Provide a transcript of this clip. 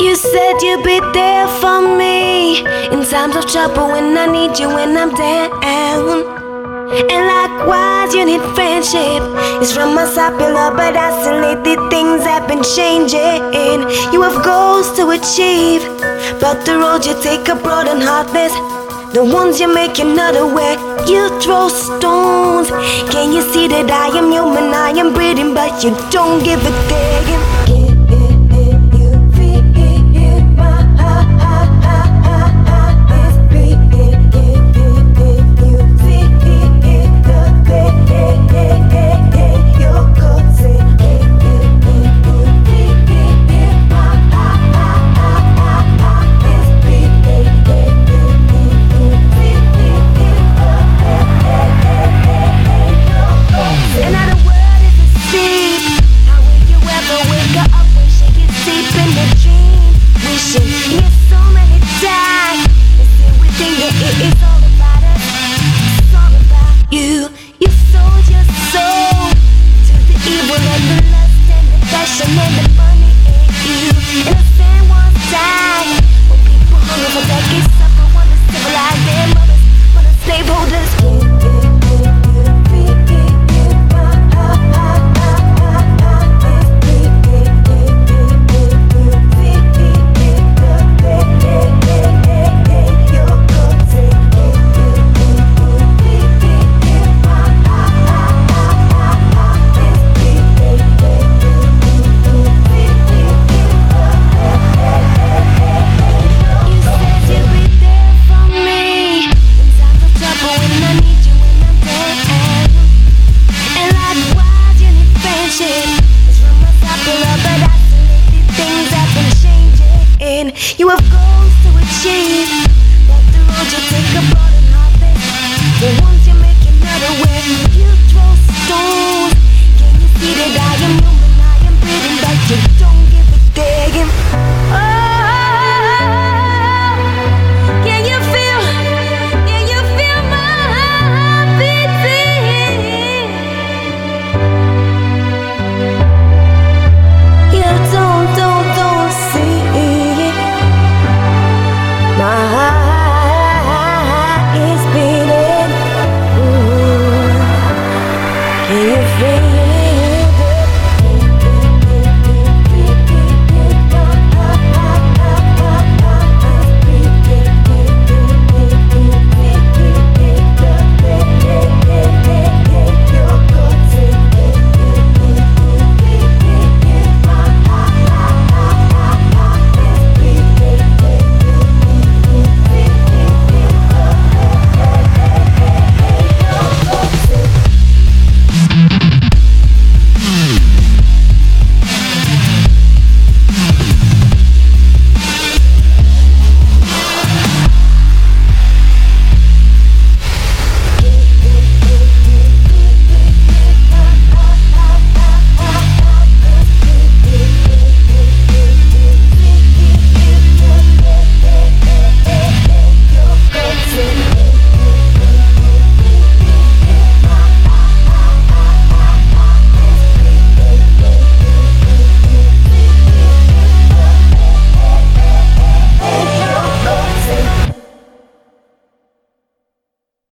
You said you'd be there for me in times of trouble when I need you when I'm down. And likewise, you need friendship. It's from my popular, but isolated things have been changing. You have goals to achieve, but the road you take are broad and heartless. The ones you make, you're not aware. You throw stones. Can you see that I am human, I am breathing, but you don't give a damn. You have goals to achieve, but the road you take are broad and heartless. The ones you make, you're not aware. You throw stones. Can you see that I am human, I am breathing, but you don't give a damn? Oh, can you feel my heart beating? You don't see. My heart is beating. Can you feel?